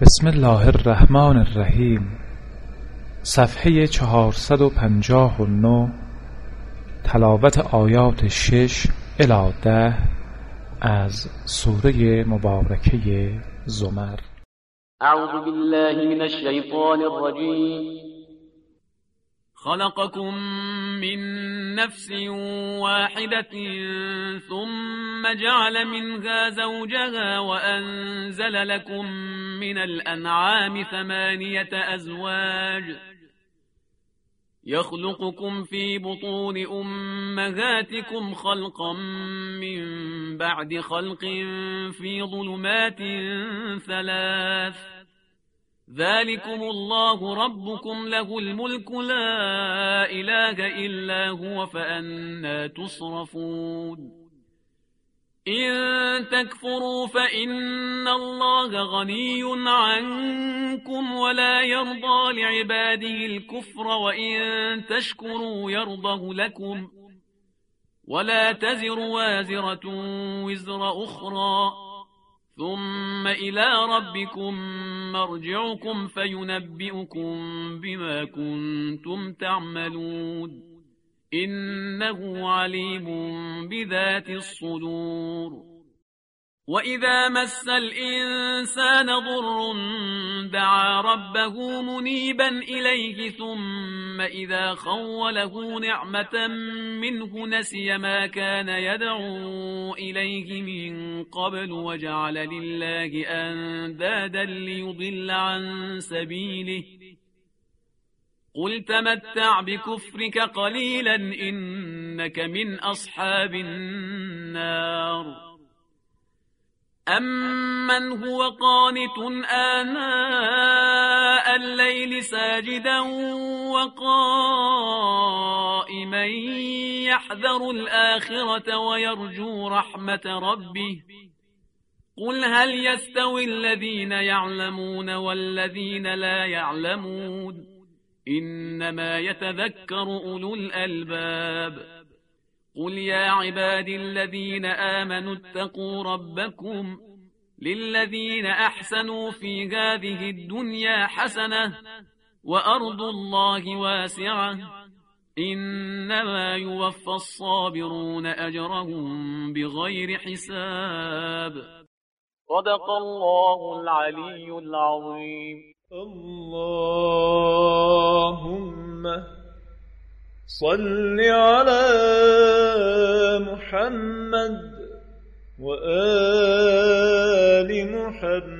بسم الله الرحمن الرحیم. صفحه 459. تلاوت آیات 6 الی 10 از سوره مبارکه زمر. اعوذ بالله من الشیطان الرجیم. خلقكم من نفس واحدة ثم جعل منها زوجها وأنزل لكم من الأنعام 8 أزواج يخلقكم في بطون أمهاتكم خلقا من بعد خلق في ظلمات 3. ذلكم الله ربكم له الملك لا إله إلا هو فأنا تصرفون. إن تكفروا فإن الله غني عنكم ولا يرضى لعباده الكفر وإن تشكروا يرضه لكم ولا تزر وازرة وزر أخرى ثم إلى ربكم مرجعكم فينبئكم بما كنتم تعملون إنه عليم بذات الصدور. وإذا مس الإنسان ضر دعا ربه منيبا إليه ثم إذا خوله نعمة منه نسي ما كان يدعو إليه من قبل وجعل لله أندادا ليضل عن سبيله. قل تمتع بكفرك قليلا إنك من أصحاب النار. أمن هو قانت آناء الليل ساجدا وقائما يحذر الآخرة ويرجو رحمة ربه. قل هل يستوي الذين يعلمون والذين لا يعلمون إنما يتذكر أولو الألباب. قل يا عبادي الذين آمنوا اتقوا ربكم للذين أحسنوا في هذه الدنيا حسنة وأرض الله واسعة إنما يوفى الصابرون أجرهم بغير حساب. صدق الله العلي العظيم. اللهم صل على محمد وآل محمد